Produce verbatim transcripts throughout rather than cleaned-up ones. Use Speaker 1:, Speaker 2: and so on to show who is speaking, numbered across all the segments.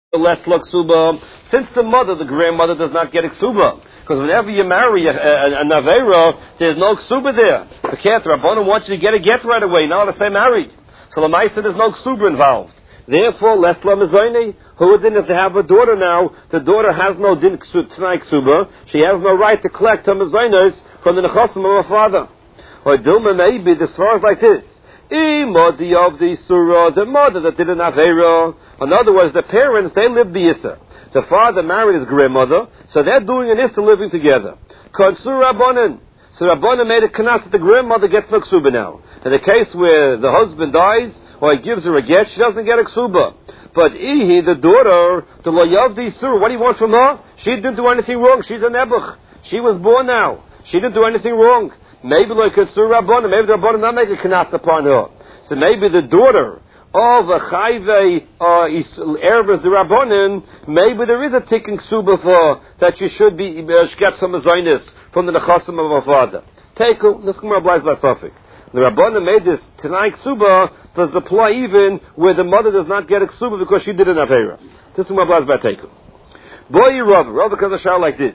Speaker 1: less ksuba, since the mother, the grandmother, does not get ksuba. Because whenever you marry a, a, a Naveira, there's no ksuba there. The cat, the Rabbanon wants you to get a get right away, not to stay married. So the Maisa, there's no ksuba involved. Therefore, less la mezayne, who would then, if they have a daughter now, the daughter has no din tonight ksuba, she has no right to collect her mezaynes from the nechasim of her father. Or Dilma maybe, the story is like this. Imodi of the surah, the mother that did an avera. In other words, the parents, they lived the issa. The father married his grandmother, so they're doing an issa living together. Konsur Rabbanan. So Rabbanan made a kanas that the grandmother gets no ksuba now. In the case where the husband dies, or he gives her a get, she doesn't get a ksuba. But Ihi, the daughter, the loyav the surah, what do you want from her? She didn't do anything wrong. She's a nebuch. She was born now. She didn't do anything wrong. Maybe like a surah Rabbanan, maybe the Rabbanan not make a kanas upon her. So maybe the daughter of a chayve uh, ervas the Rabbanan, maybe there is a ticking ksuba for that you should be uh, get some azaynis from the nechasim of her father. Take this Gemara applies by Suffolk. The Rabbanan made this tonight ksuba does apply even where the mother does not get a ksuba because she did an avera. This Gemara applies by Teiku. Boy, Rav, Rav comes a shout like this.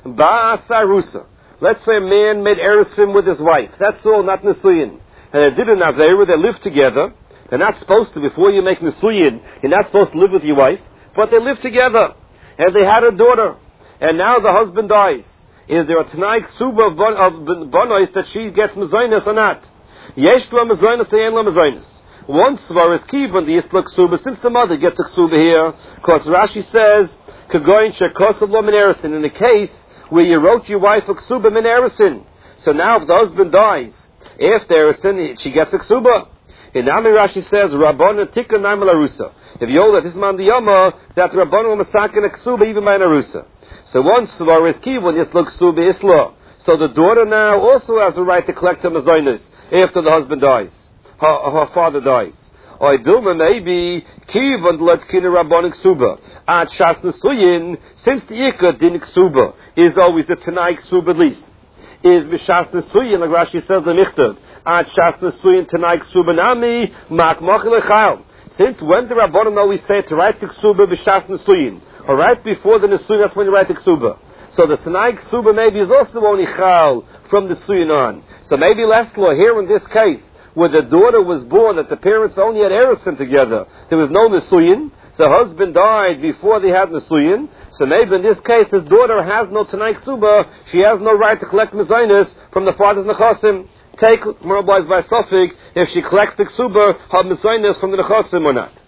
Speaker 1: Ba'asarusa. Let's say a man made erusim with his wife. That's all, not nisuyin. And they did an avera, they lived together. They're not supposed to, before you make nisuyin, you're not supposed to live with your wife. But they lived together. And they had a daughter. And now the husband dies. Is there a tonight ksuba of bonois that she gets mezaynas or not? Yesh la mezaynas, ayin la mezaynas. One svar is kivan the isla ksuba, since the mother gets a ksuba here, because Rashi says, kagoyin shekosav lo min erusin, in the case where you wrote your wife a ksuba min erusin. So now if the husband dies, after erusin, she gets a ksuba. In Nami Rashi says, Rabbana tikka naim larusa. If you hold that this man the yama, that Rabbana will masakin a ksuba even by an arusa. So one svar is kivan isla ksuba isla. So the daughter now also has the right to collect her mezaynos after the husband dies, her, her father dies. Or Dilma maybe kivan let's kina Rabbana ksuba at shas nesuyin, since the ikka din ksuba is always the tanai ksuba at least. Is b'shas nesuyin, like Rashi says the michtav at shas nesuyin tanai ksuba nami mak machil echayil. Since when the Rabbanan always say to write the ksuba b'shas nesuyin, or right before the nesuyin, that's when you write the ksuba. So the tanai ksuba maybe is also only chal from the suyin on. So maybe last law here in this case, where the daughter was born, that the parents only had erusin together, there was no nesuyin. The husband died before they had nesuyin. So maybe in this case, his daughter has no tanai ksuba. She has no right to collect mezaynos from the father's nechasim. Take morablized by Suffolk if she collects the ksuba, her mezaynos from the nechasim or not.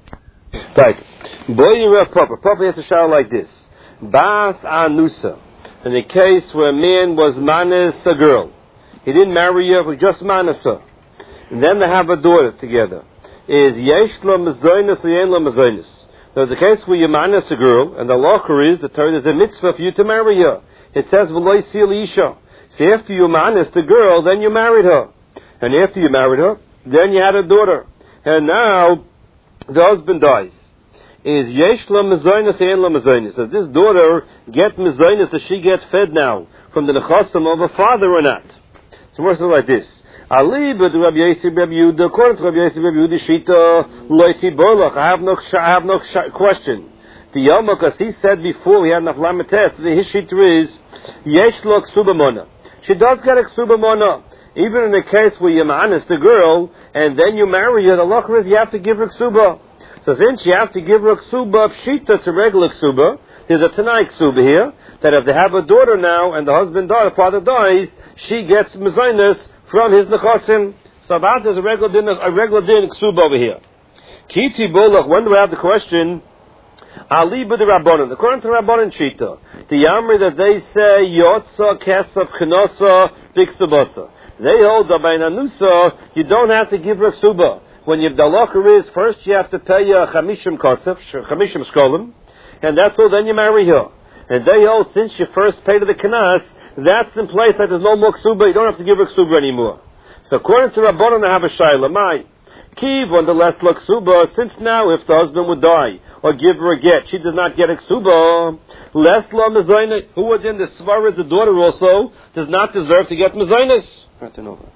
Speaker 1: Right. Boy, proper. Proper has to shout like this. Bas anusa. In the case where a man was manis a girl, he didn't marry her, but just manis her. And then they have a daughter together. Is yesh lo mezaynos or yen lo mezaynos? There's a case where you manis a girl, and the lacher is the Torah is a mitzvah for you to marry her. It says v'lo yisil isha. So after you manis the girl, then you married her, and after you married her, then you had a daughter, and now the husband dies. Is yesh la mezaynos and la mezaynos? Does this daughter get mezaynos? Does she get fed now from the nechasim of her father or not? So we're saying like this. Ali but Rabbi Yosef Rabbi Yehuda, according to Rabbi Yosef Rabbi Yehuda Shita loyti bolach. I have no, I have no question. The Yom, because he said before we had enough lamites, the his shita is yesh lo ksuba mona. She does get a ksuba mona. Even in the case where you manis the girl and then you marry her, the lacher is you have to give her ksuba. So since you have to give her a ksuba, pshita, it's a regular ksuba. There's a tanai ksuba here, that if they have a daughter now, and the husband dies, the father dies, she gets mezaynos from his nechasim. So that is a regular din, a regular din ksuba over here. Kiti bolach, when do we have the question? Ali b'de Rabbanan, according to Rabbanan Shita, the Yamri that they say, Yotza kesaf chenosa biksubasa. They hold that by nanusa, you don't have to give her ksuba. When your dalacher is, first you have to pay a chamishim kosef, chamishim shkolim, and that's all, then you marry her. And they hold, since you first pay to the kanas, that's in place that there's no more ksuba, you don't have to give her ksuba anymore. So according to Rabbanan, I have a shayla, my, kiv on the last la ksuba, since now if the husband would die, or give her a get, she does not get a ksuba, less la mezayna, who was in the svar is the daughter also, does not deserve to get mezaynas. Right, turn over.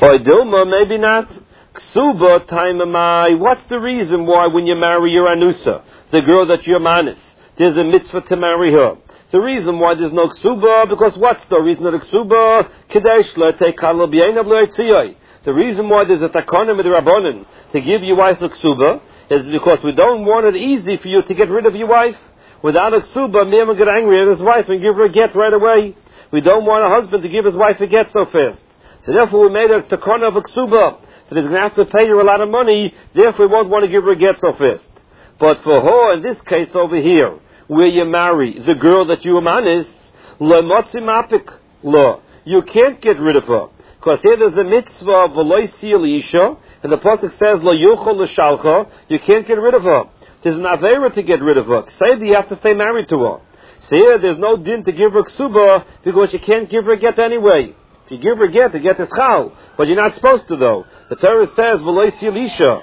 Speaker 1: Or Dilma, maybe not. Ksuba taimamai. What's the reason why when you marry your anusa, the girl that you're manis, there's a mitzvah to marry her? The reason why there's no ksuba, because what's the reason of the ksuba? Kadesh lo teikal b'yeinav lo yitziyai. The reason why there's a takonim with the rabbanon to give your wife a ksuba is because we don't want it easy for you to get rid of your wife. Without a ksuba, me will get angry at his wife and give her a get right away. We don't want a husband to give his wife a get so fast. So therefore we made a takonim of a ksuba, that he's going to have to pay her a lot of money, therefore we won't want to give her a get so fast. But for her, in this case over here, where you marry the girl that you amanis, lo motzi mapik lo. You can't get rid of her. Because here there's a mitzvah of v'lo yisiyah isha, and the pasuk says lo yuchol l'shalcha. You can't get rid of her. There's an avera to get rid of her. Say that you have to stay married to her. So here there's no din to give her ksuba because you can't give her a get anyway. If you give her a get, the get is chal, but you're not supposed to though. The Torah says v'lo yisiyah isha.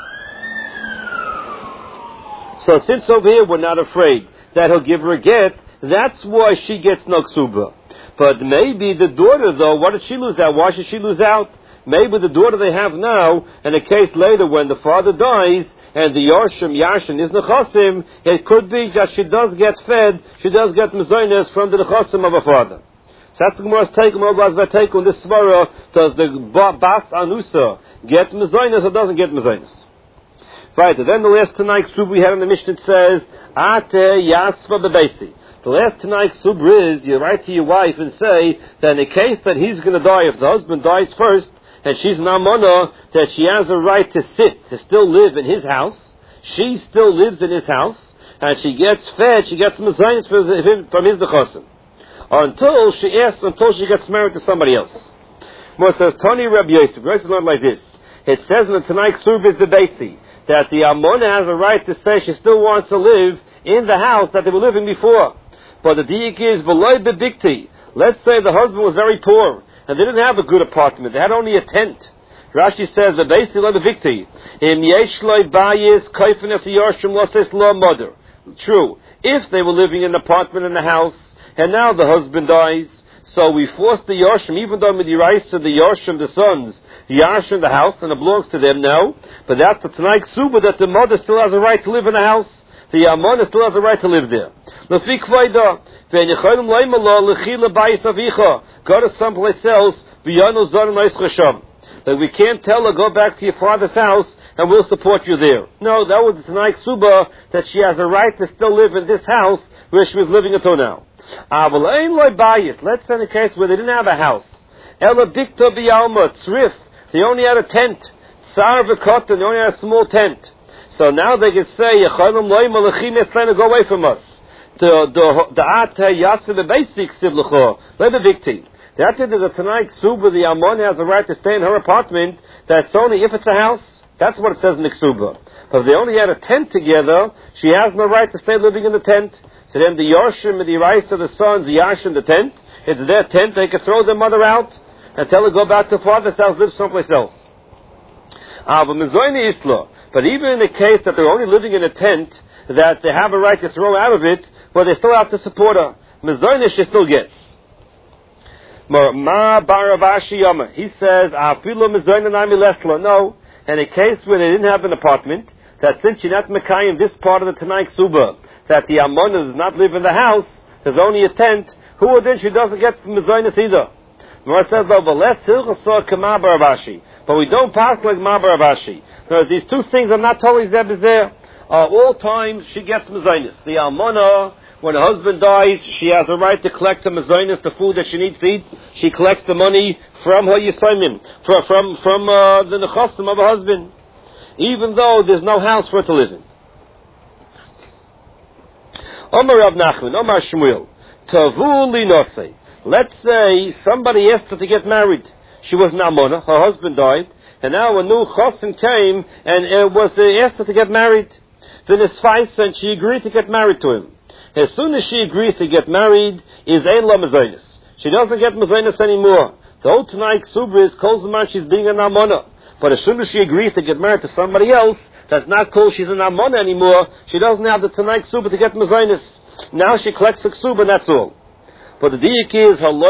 Speaker 1: So since over here we're not afraid that he'll give her a get, that's why she gets no ksuba. But maybe the daughter, though, what did she lose out? Why should she lose out? Maybe the daughter they have now, in a case later when the father dies, and the Yarshim, Yashin is Nechasim, it could be that she does get fed, she does get Mezainis from the Nechasim of her father. So that's the Gemara's take, Gemara's take on this Svara, does the Bas Anusa get Mezainis or doesn't get Mezainis? Right, and then the last tonight Ksuba we had in the Mishnah says, Ate Yasva Bebesi. The last tonight Ksuba is, you write to your wife and say that in the case that he's going to die, if the husband dies first, and she's an almana, that she has a right to sit, to still live in his house. She still lives in his house, and she gets fed, she gets mezainis from his nechasim. Until she asks, until she gets married to somebody else. More says, Tony Rabbi Yosef, Yosef learned like this. It says in the tonight Ksuba is the Basi, that the almana has a right to say she still wants to live in the house that they were living before. But the diik is v'loy bedikti. Let's say the husband was very poor and they didn't have a good apartment; they had only a tent. Rashi says the basi lo bedikti. Im yesh loy bayis kaifen es yarshim loses lo mother. True, if they were living in an apartment in the house and now the husband dies, so we force the yarshim, even though midiraisa the yarshim, the sons, the yarshim the house and it belongs to them now. But that's the Tanai Ksuba that the mother still has a right to live in the house. The Yamana still has a right to live there. Go to someplace else. Like we can't tell her, go back to your father's house and we'll support you there. No, that was the Tanai Ksuba that she has a right to still live in this house where she was living until now. Let's say in a case where they didn't have a house. They only had a tent. Tsar v'kotan, they only had a small tent. So now they can say, go away from us. The ata yasir the basic siblucho. Let the victim. That is a tonight ksuba. The almana has a right to stay in her apartment. That's only if it's a house. That's what it says in the ksuba. But if they only had a tent together, she has no right to stay living in the tent. So then the Yoshim and the Rice of the sons, the Yashim, the tent, it's their tent. They can throw their mother out and tell her go back to father's house, live someplace else. But even in the case that they're only living in a tent, that they have a right to throw out of it, well, they still have to support her. Mezoinish she still gets. Ma Baravashi Yama. He says, no. In a case where they didn't have an apartment, that since you're not Mekai in this part of the Tanai Ksuba, that the Ammon does not live in the house, there's only a tent, who would then she doesn't get Mezoinish either. Gemara says, though, but less Hilchasa Kama Baravashi. But we don't pass like Ma Baravashi. No, these two things are not totally zebizeh. Uh, all times she gets mezainis. The almana, when her husband dies, she has a right to collect the mezainis, the food that she needs to eat. She collects the money from her yisayim, from from from uh, the nechasim of her husband, even though there's no house for her to live in. Omar Rav Nachman, Omar Shmuel, Tavu li nosei. Let's say somebody asked her to get married. She was an almana, her husband died. And now a new chosin came and it was uh, asked her to get married. Then his fight, and she agreed to get married to him. As soon as she agrees to get married, is ein la mezainis. She doesn't get mezainis anymore. The old Tanai Ksuba is calls the man she's being an almana. But as soon as she agrees to get married to somebody else, that's not called she's an almana anymore. She doesn't have the Tanai Ksuba to get mezainis. Now she collects the Ksuba and that's all. But the diik is her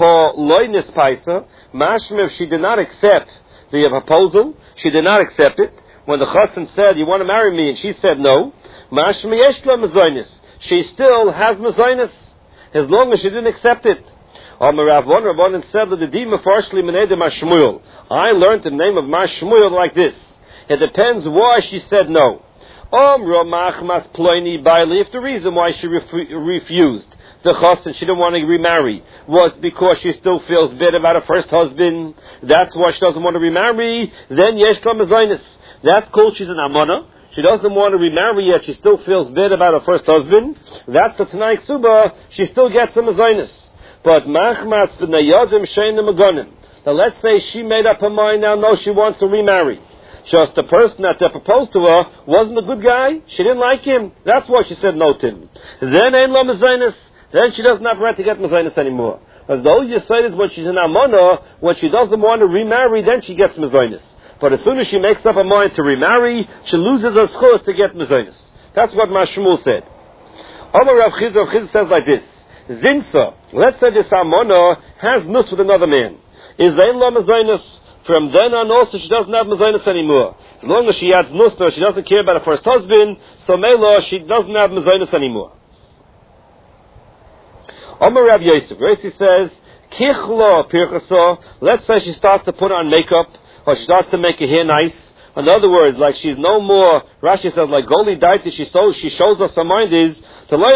Speaker 1: Ho loynis paisa, mashma, if she did not accept the proposal, she did not accept it. When the chassan said, you want to marry me, and she said no, mashma yeshla mazonis, she still has mazonis, as long as she didn't accept it. Amar Rav Von Rabbanan said that the dima farshli menedem Shmuel. I learned the name of my Shmuel like this. It depends why she said no. Amra machmas ploini baili. If the reason why she refu- refused the chassan, she didn't want to remarry, was because she still feels bad about her first husband, that's why she doesn't want to remarry, then yeshla mazonis. That's cool, she's an amana. She doesn't want to remarry yet, she still feels bad about her first husband. That's the Tanai Ksuba, she still gets some mazonis. But machmas b'nayadim she'enim megonim. Now let's say she made up her mind now, no, she wants to remarry. Just the person that proposed to her wasn't a good guy, she didn't like him, that's why she said no to him. Then ein lo mazonis. Then she doesn't have right to get mazonis anymore. As the old Yisrael is when she's an amana, when she doesn't want to remarry, then she gets mazonis. But as soon as she makes up her mind to remarry, she loses her schus to get mazonis. That's what Mashmul said. Amar Rav Chizah, Rav Chizah says like this: Zinsa, let's say this amana has nus with another man. Is ein la mazonis? From then on also she doesn't have mazonis anymore. As long as she has nus, she doesn't care about her first husband, so mela she doesn't have mazonis anymore. Amar Rav Yosef, Rashi says, Kichla pirchasa, let's say she starts to put on makeup, or she starts to make her hair nice. In other words, like she's no more, Rashi says, like Goli Daiti, she shows, she shows us her mind is, like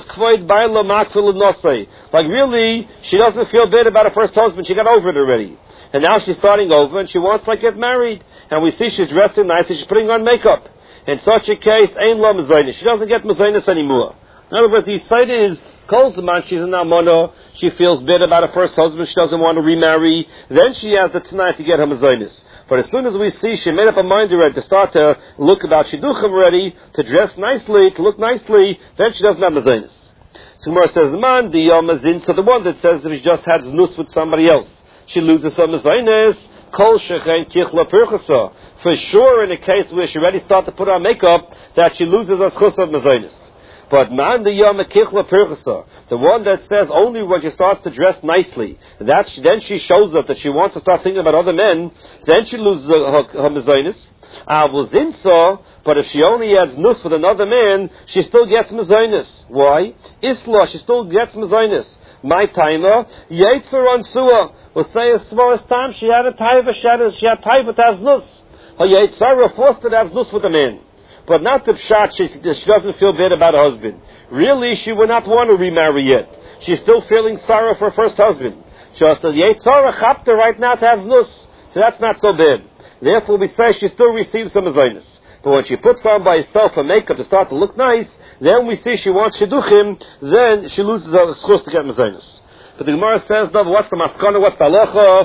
Speaker 1: really, she doesn't feel bad about her first husband, she got over it already. And now she's starting over, and she wants to like, get married. And we see she's dressing nice, and she's putting on makeup. In such a case, ain't la mazonis. She doesn't get mazonis anymore. In other words, the side is, Kol Zaman, she's an amana, she feels bad about her first husband, she doesn't want to remarry, then she has the tonight to get her mazonis. But as soon as we see she made up her mind already to start to look about shidduchim already, to dress nicely, to look nicely, then she doesn't have mazonis. So Gemara says, man, the yomazin, so the one that says that she just had znus with somebody else, she loses her mazonis, kol shechen kichla pirchasa. For sure in a case where she already started to put on makeup, that she loses her schus of mazonis. But man the yom kichla pirchasa, the one that says only when she starts to dress nicely, that she, then she shows us that she wants to start thinking about other men, then she loses her, her mazonis. Avuzinsa, but if she only has nus with another man, she still gets mazonis. Why? Isla, she still gets mazonis. My timer, Yetzer on Suah, will say as far as time she had a taiva, she had, a, she had taiva to have nus. Her Yetzara forced her to have nus with a man. But not the pshat, she, she doesn't feel bad about her husband. Really, she would not want to remarry yet. She's still feeling sorrow for her first husband. Just as Yetzara chapter right now to have nus. So that's not so bad. Therefore, we say she still receives some mazonis. But when she puts on by herself her makeup to start to look nice, then we see she wants shidduchim, then she loses her schus to get mazonis. But the Gemara says, no, what's the maskana, what's the halacha?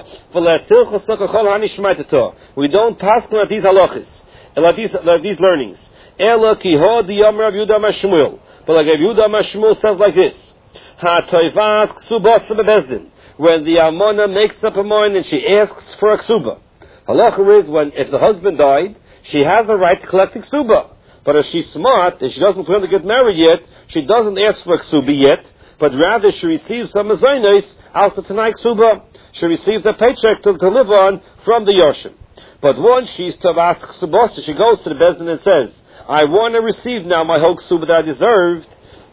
Speaker 1: We don't task at these halachas, at these, at these learnings. Ela ki ho di yom Rav Yehuda Mashmuel. But like Rav Yehuda Mashmuel says like this: Ha toivas ksubas bebezdin. When the almana makes up her mind and she asks for a ksuba. Halacha is when if the husband died, she has a right to collect a ksuba. But if she's smart and she doesn't plan to get married yet, she doesn't ask for a ksuba yet, but rather she receives some mazonos out of Tanai Ksuba. She receives a paycheck to, to live on from the Yoshim. But once she's to ask ksubas, she goes to the Bezdin and says, I want to receive now my whole ksuba that I deserved,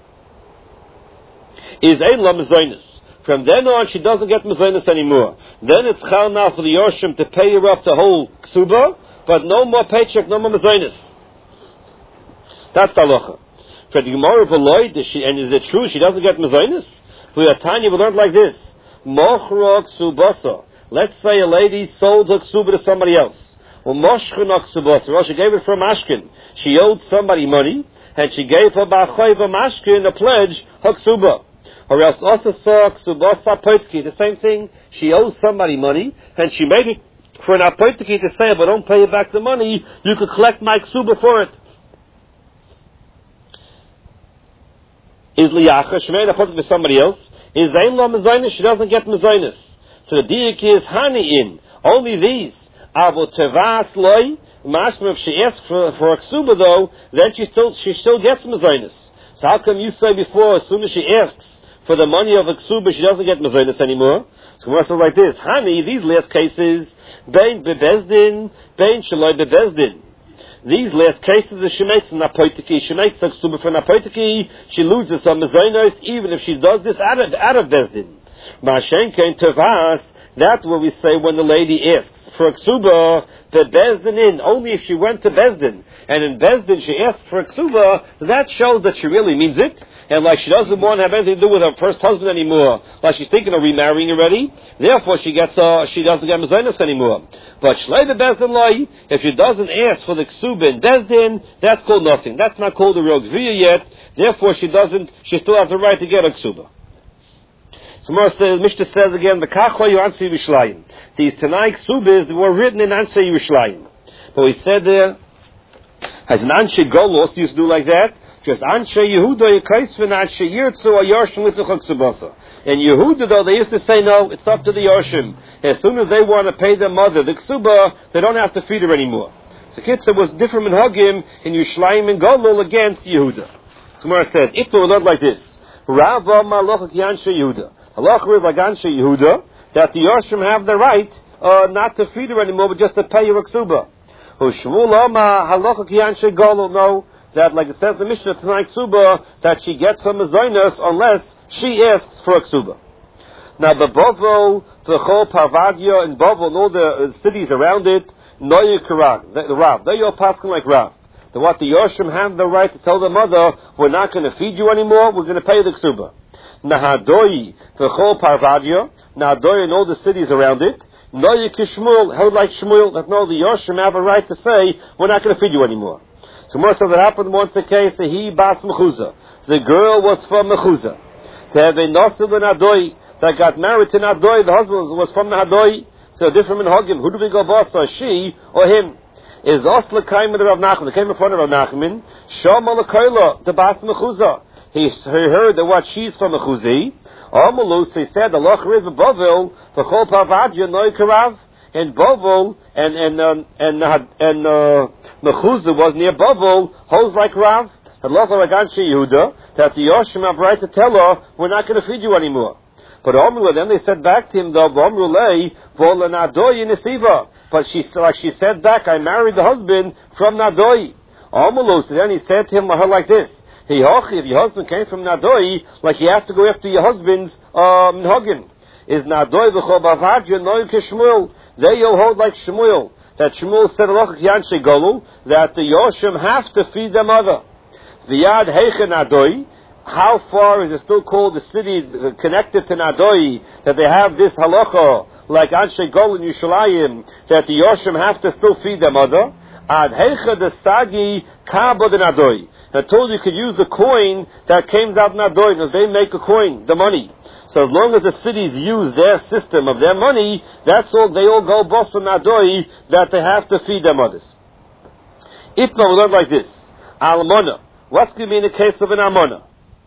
Speaker 1: is ein la mazonos. From then on, she doesn't get mazonos anymore. Then it's chal now for the Yoshim to pay her up the whole ksuba, but no more paycheck, no more mazonos. That's the halacha. For the Gemara of Eloy, and is it true she doesn't get mazonos? For your Tanya, we learned like this: Mochra ksubasa. Let's say a lady sold her ksuba to somebody else. Well, moshchana ksubasa. Well, she gave it from mashkin. She owed somebody money, and she gave her ba'chayva mashkin a pledge her ksuba. Or else also saw ksubasa poitki. The same thing. She owes somebody money, and she made it for an apoitki to say, but don't pay you back the money. You could collect my ksuba for it. Is liyacha, she made a put with somebody else. Is ein la mazonos, she doesn't get mazonos. So the diak is hani in. Only these. Avo tevas loy, mashma, if she asks for, for a ksuba though, then she still, she still gets mazonos. So how come you say before, as soon as she asks for the money of a ksuba, she doesn't get mezainis anymore. So Gemara says like this: Hani, these last cases, bein bebezdin, bein shaloi bebezdin. These last cases, she makes an apoitiki. She makes a ksuba for an apoitiki. She loses some mezainis, even if she does this out of out of bezdin. Ma'ashenka in tevas. That's what we say when the lady asks for a ksuba, the bezdin in, only if she went to bezdin. And in bezdin she asks for a ksuba, that shows that she really means it. And like she doesn't want to have anything to do with her first husband anymore. Like she's thinking of remarrying already. Therefore she gets, uh, she doesn't get mezainis anymore. But shlei the bezdin lai, if she doesn't ask for the ksuba in bezdin, that's called nothing. That's not called a real gviyah yet. Therefore she doesn't, she still has the right to get a ksuba. So the Mishnah says again, the Kachwa you Ansei Yerushalayim. These Tanai Ksubas were written in Ansei Yerushalayim. But we said there, as an Ansei Gol also used to do like that, just Ansei Yehuda Yekaisvin Ansei Yirtzu Ayorshim Litzuchak Ksubasa. In Yehuda though, they used to say no, it's up to the Yorshim. As soon as they want to pay their mother the Ksuba, they don't have to feed her anymore. So Kitzah was different in Hagim in Yerushalayim and Golul against Yehuda. So Gemara says, if it were not like this, Rava Malachak Yansei Yehuda. Halacha is like Anshe Yehuda, that the Yorshim have the right uh, not to feed her anymore, but just to pay her a ksuba. Shmuel Oma Halacha ki Anshe Golul, no, that like it says in the Mishnah tonight ksuba, that she gets some mezainos unless she asks for a ksuba. Now the Bovel, the Chol Parvadia, and Bovel, and all the uh, cities around it, Noye Karak, the, the Rav, they're your paskin like Rav. The what the Yorshim have the right to tell the mother, we're not going to feed you anymore, we're going to pay the ksuba. Nahadoi, the Chol Parvadia, Nahadoi and all the cities around it, Noye Kishmuel, held like Shmuel, that no, the Yorshim have a right to say, we're not going to feed you anymore. So more so that happened once a case, that he bas Mechuzah. The girl was from Mechuzah. To have a Nosil and Nahadoi, that got married to Nahadoi, the husband was from Nahadoi, so different in Hagim, who do we go boss, or she, or him? Is Osla Kaim the Rav Nachman, they came in front of Rav Nachman, Shom Alakoila, the bas Mechuzah. He heard that what she's from a chuzi. Amalus, he said, Allah is Bovel, the Chol Parvadia, Noy Karav, and Bovel, and, and, um, and, uh, and, uh, Mechuzah was near Bovel, holds like Rav, Allah like Anshe Yehuda, that the Yoshim have right to tell her, we're not going to feed you anymore. But Omrullah, then they said back to him, though, Omrullah, Vola Nadoi Nesiva. But she, like she said back, I married the husband from Nadoi. Omrullah, so then he said to him, her like this, Hey, if your husband came from Nadoi, like you have to go after your husband's um, Hagim. Is Nadoi v'chol bavadja noy k'Shmuel? They you'll hold like Shmuel. That Shmuel said alach yanshe golu, that the Yoshim have to feed their mother. V'yad heiche Nadoi, how far is it still called the city connected to Nadoi, that they have this halacha, like Anshe Gol in Yerushalayim, that the Yoshim have to still feed their mother? Ad heiche the sagi kabo de Nadoi. I told you you could use the coin that came out of Nadoi, because they make a coin, the money. So as long as the cities use their system of their money, that's all, they all go boss on Nadoi, that they have to feed their mothers. Itma will learn like this. Almona. What's going to be in the case of an almona?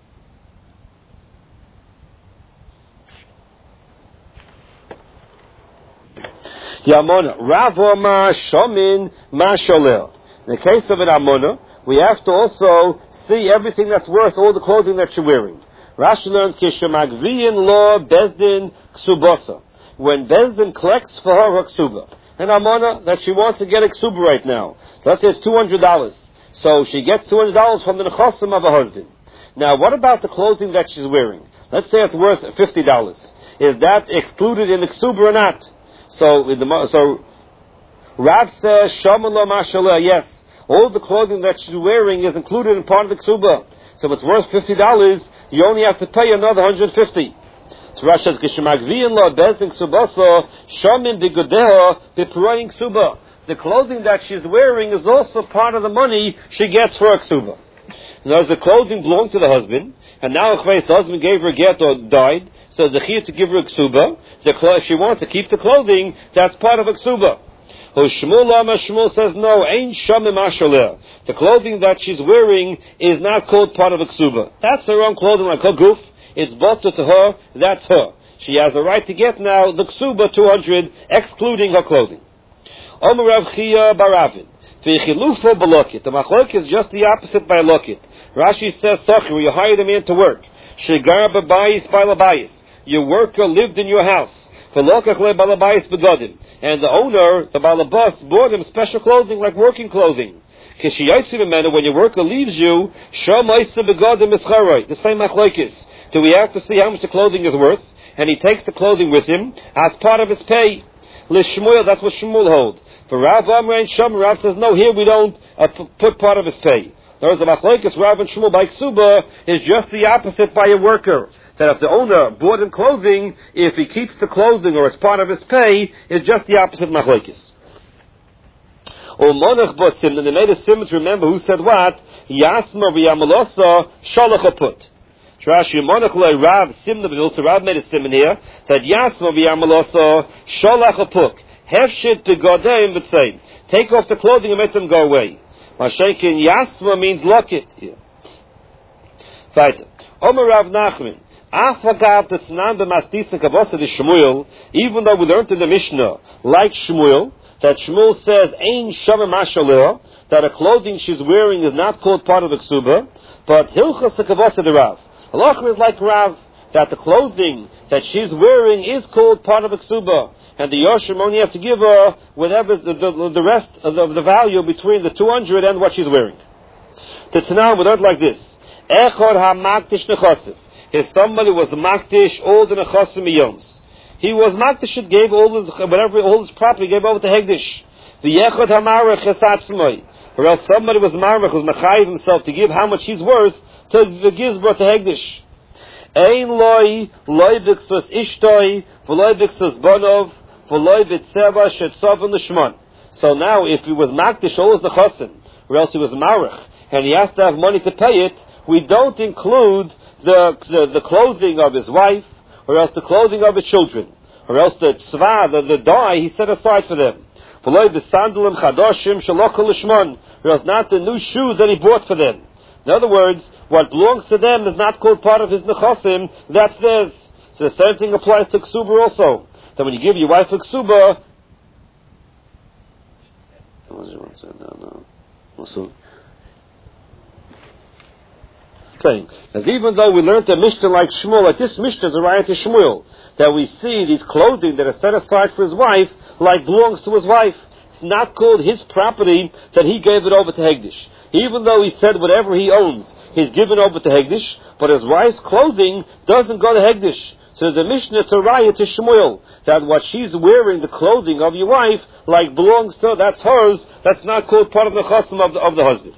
Speaker 1: Yamona. Ravo ma shomin ma sholel. In the case of an almona, we have to also see everything that's worth all the clothing that you're wearing. Rashi learns Kishamagviyin law Bezdin Ksubasa. When Bezdin collects for her her ksuba, and Amana that she wants to get a ksuba right now. So let's say it's two hundred dollars. So she gets two hundred dollars from the nechosim of her husband. Now what about the clothing that she's wearing? Let's say it's worth fifty dollars. Is that excluded in the ksuba or not? So, in the, so Rav says, Shamala Mashallah, yes. All the clothing that she's wearing is included in part of the ksuba. So if it's worth fifty dollars, you only have to pay another one hundred fifty dollars. So Rashi says, Kishemagviyin lo bezdin ksubasa, shamin bigudeha b'purayin ksuba. The clothing that she's wearing is also part of the money she gets for a ksuba. In other words, the clothing belonged to the husband, and now the husband gave her a get or died, so the chiyuv to give her a ksuba. If she wants to keep the clothing, that's part of a ksuba. Shmuel says no, ain't shamim ashaleh. The clothing that she's wearing is not called part of a ksuba. That's her own clothing, like her goof. It's bought to her, that's her. She has a right to get now the ksuba two hundred, excluding her clothing. Omer Rav Chia Baravin. V'chilufo b'lokit. The machlok is just the opposite by lokit. Rashi says, Socher, you hired a man to work. Shegar b'bayis balabayis. Your worker lived in your house. V'lokach le balabayis begodim. And the owner, the balabas, bought him special clothing like working clothing. When your worker leaves you, the same machlokes. Do we have to see how much the clothing is worth? And he takes the clothing with him as part of his pay. L'shmuel, that's what Shmuel holds. For Rav Amr and Sham, Rav says, no, here we don't uh, p- put part of his pay. Whereas the machlokes, Rav and Shmuel by Ksuba, is just the opposite by a worker. That if the owner bought him clothing, if he keeps the clothing or as part of his pay, is just the opposite machlokes. Or monach bosim, and they made a simon to remember who said what? Yasma v'yamalosa shalach put. Rashi monach le Rav simna, but also Rav made a simon here that Yasma v'yamalosa shalach put. Hefshit to godeim v'tzein. Take off the clothing and make them go away. Mashenkin Yasma means lock it. Right. Omer Rav Nachman. Afagav t'tznan b'mastisna kavasa de Shmuel. Even though we learned in the Mishnah like Shmuel, that Shmuel says, Ein Shavar Mashaleh, that a clothing she's wearing is not called part of the Ksuba, but Hilchas Kavasa de Rav. Halacha is like Rav, that the clothing that she's wearing is called part of the Ksuba, and the Yoshim only have to give her whatever the, the, the rest of the, of the value between the two hundred and what she's wearing. The Tanah we learned like this: Echor HaMaktish Nechasim. If somebody was Maktish, all the Nechasim Yoms. He was Makdish, gave all his whatever all his property, gave over to Hegdish. The Yechod Hamarach Chesatzmoi. Or else somebody was Marach, was Mechayiv himself to give how much he's worth to the Gizbra to Hegdish. Ein loy loy bixus ishtoi, v'loy bixus bonov, v'loy b'tzeva shetzov l'shmon. So now, if he was Makdish, all his Nechasim, or else he was Marach, and he has to have money to pay it, we don't include the the, the clothing of his wife, or else the clothing of his children, or else the tzva, the, the dye, he set aside for them. Or else not the new shoes that he bought for them. In other words, what belongs to them is not called part of his nechasim, that's theirs. So the same thing applies to ksuba also. That when you give your wife a ksuba, as even though we learned a Mishnah like Shmuel, like this Mishnah is a riot to Shmuel, that we see these clothing that are set aside for his wife, like belongs to his wife. It's not called his property that he gave it over to Hegdish. Even though he said whatever he owns, he's given over to Hegdish, but his wife's clothing doesn't go to Hegdish. So there's a Mishnah, it's a riot to Shmuel, that what she's wearing, the clothing of your wife, like belongs to her, that's hers, that's not called part of the chasam of the, of the husband.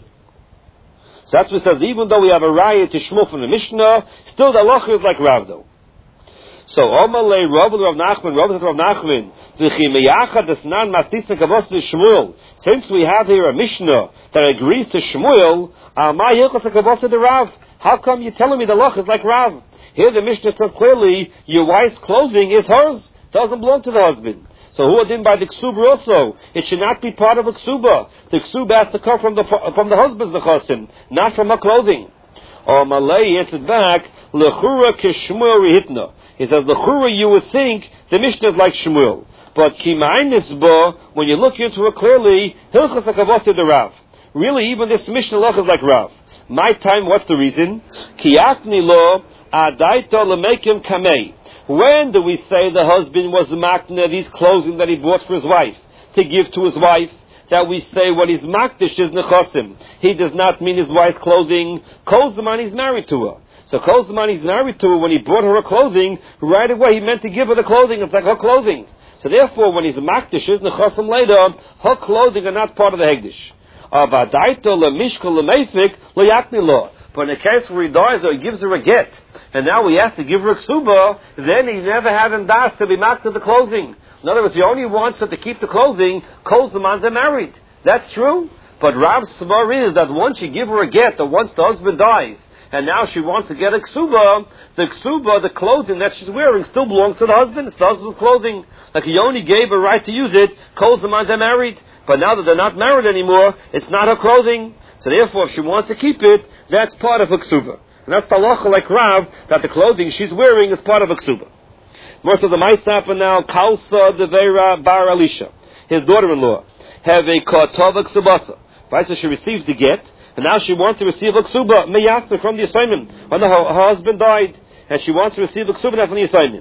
Speaker 1: So that's what it says, even though we have a raya to Shmuel from the Mishnah, still the halacha is like Rav though. So, Omalei Rav Rav Nachman, Rav Rav Nachman, V'chimeyachad Esnan Mastisna Kavos Shmuel. Since we have here a Mishnah that agrees to Shmuel, Amai Hilchas Kavos de Rav. How come you're telling me the halacha is like Rav? Here the Mishnah says clearly, your wife's clothing is hers, doesn't belong to the husband. So who are in by the ksuba also? It should not be part of a ksuba. The ksuba has to come from the from the husband's nechasim, not from her clothing. Or Malay answered back, lechura kishmuel rehitna. He says lechura you would think the Mishnah is like Shmuel, but kimainis bo when you look into it clearly, hilchas hakavasi the Rav. Really, even this Mishnah loch is like Rav. My time, what's the reason? Kiakni lo adaito lemekim kamei. When do we say the husband was makna these clothing that he bought for his wife to give to his wife? That we say what he's makdish is nechasim. He does not mean his wife's clothing. Kol zaman he's married to her. So kol zaman he's married to her. When he bought her her clothing, right away he meant to give her the clothing. It's like her clothing. So therefore, when he's makdish is nechasim later, her clothing are not part of the hegdish. Avadaito lemishkol lemefik loyakni lo. But in the case where he dies or he gives her a get, and now he has to give her a ksuba, then he never had in das to be marked to the clothing. In other words, he only wants her to keep the clothing, kol zaman they're married. That's true. But Rav's svar is that once you give her a get, or once the husband dies, and now she wants to get a ksuba, the ksuba, the clothing that she's wearing, still belongs to the husband. It's the husband's clothing. Like he only gave her right to use it, kol zaman they're married. But now that they're not married anymore, it's not her clothing. So therefore, if she wants to keep it, that's part of a ksuba. And that's the halacha like Rav, that the clothing she's wearing is part of a ksuba. Most of the mice happen now, Kalsa Devera Bar Elisha, his daughter-in-law, have a kotova ksubasa. Right, so she receives the get, And now she wants to receive a ksuba, meyasna, from the assignment. When her, her husband died, and she wants to receive a ksuba from the assignment.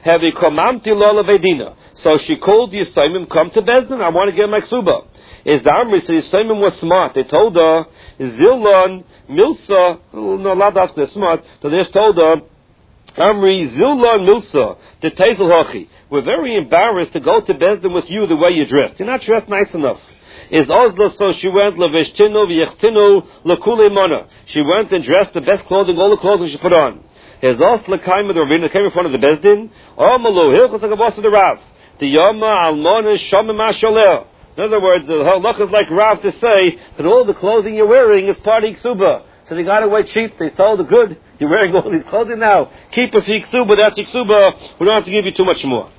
Speaker 1: So she called the assignment, come to Bezdin, I want to get my ksuba. Is the Amri, so the assignment was smart. They told her, Zillan, Milsa, oh, no, not after smart, so they just told her, Amri, Zillan, Milsa, the Tezel Hachi. We're very embarrassed to go to Bezdin with you the way you're dressed. You're not dressed nice enough. Is Oslo, so she went, Leveshtinu, Vyechtinu, Lakule Mana. She went and dressed the best clothing, all the clothing she put on. Is Oslo came with the Ravina, came in front of the Bezdin, Amalu, Hilchos Agabos of the Rav. The Yama, Almona, Shama Mashaleh. In other words, the halakha is like Rav to say that all the clothing you're wearing is part of Iksuba. So they got away cheap. They sold the good. You're wearing all these clothing now. Keep it for Iksuba. That's Iksuba. We don't have to give you too much more.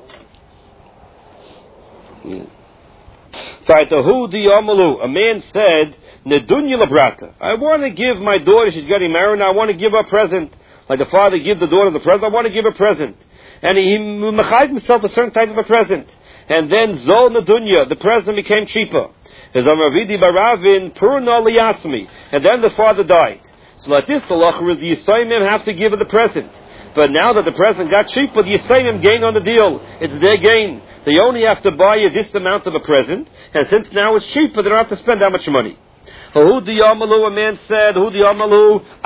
Speaker 1: A man said, Nedunya Labrata. I want to give my daughter, she's getting married now, I want to give her a present. Like the father gives the daughter the present, I want to give her a present. And he mechayed himself a certain type of a present. And then Zol Nadunya, the present became cheaper. And then the father died. So like this, the lacher is the Yisayimim have to give her the present. But now that the present got cheaper, the Yisayimim gain on the deal. It's their gain. They only have to buy you this amount of a present. And since now it's cheaper, they don't have to spend that much money. A man said,